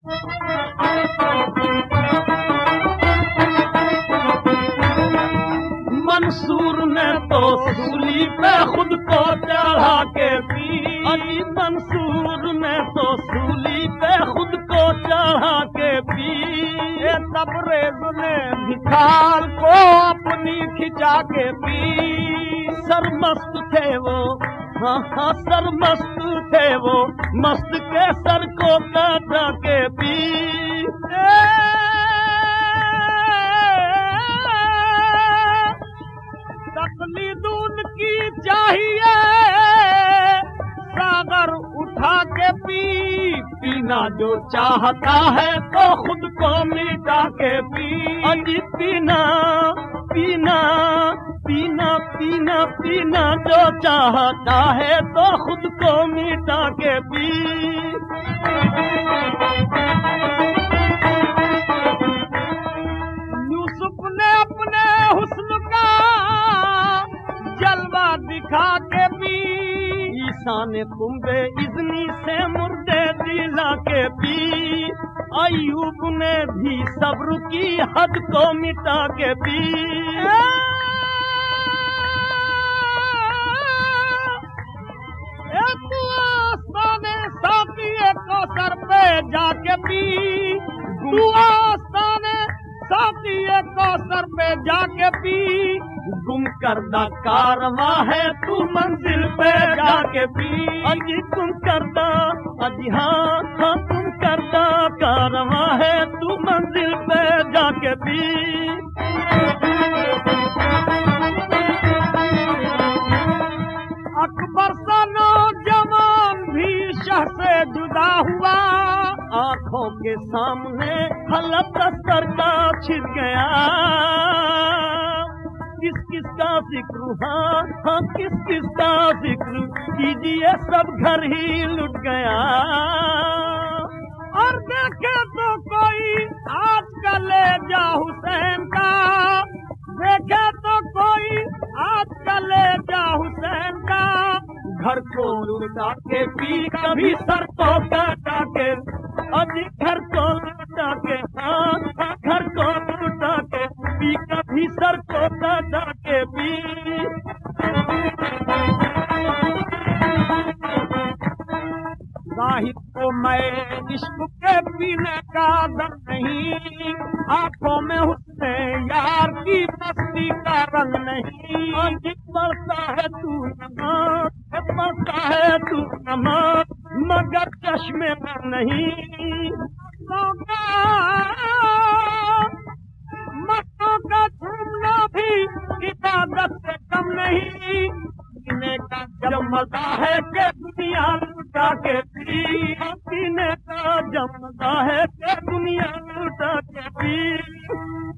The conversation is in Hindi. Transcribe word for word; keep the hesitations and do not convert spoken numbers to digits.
मंसूर ने तो सूली पे खुद को चढ़ा के पी। अली मंसूर ने तो सूली पे खुद को चढ़ा के पी। ये तबरेज़ ने भिखार को अपनी खिंचा के पी। सरमस्त थे वो, हाँ हाँ सरमस्त थे वो, मस्त के सर को काटा के पी। तकलीद उनकी चाहिए सागर उठा के पी। पीना जो चाहता है तो खुद को मिटा के पी। अजी पीना पीना पीना पीना पीना जो चाहता है तो खुद को मिटा के पी। यूसुफ ने अपने हुस्न का जलवा दिखा के पी। ईसा ने कुंबे इज़्नी से मुर्दे दिला के पी। अय्यूब ने भी सब्र की हद को मिटा के पी। आस्ताने साक़िए कौसर पे जाके पी। तू आस्ताने साक़िए कौसर पे जाके पी। गुम करदा कारवां है तू मंजिल पे जाके पी। अजी तुम करदा, अजी हाँ हाँ तुम करदा कारवां है तू मंजिल पे जाके पी। अकबर सा नौजवान भी शाह से जुदा हुआ। आंखों के सामने हलफ दस्तर का छिप गया। किस किस का जिक्र, हाँ हाँ किस किस का जिक्र कीजिए, सब घर ही लुट गया। और देखे तो कोई आज का ले जा हुसैन का। देखे तो कोई आज का ले जा हुसैन का। घर को लुटा के पी, कभी सर को काटा के। अभी घर को लुटा के, हाँ हाँ घर को लुटा के पी, कभी सर को काटा के पी। साहिब को मैं इश्क के पीने का दम नहीं। आंखों में हुस्ने यार की मस्ती का रंग नहीं। अजी पढ़ता है तू नमाज, पढ़ता है तू नमाज, मगर चश्मे में नहीं। मस्तों का झूमना भी इबादत से कम नहीं। पीने का जब मजा है के दुनिया लुटा के पी। पीने का जब मजा है के दुनिया लुटा के पी।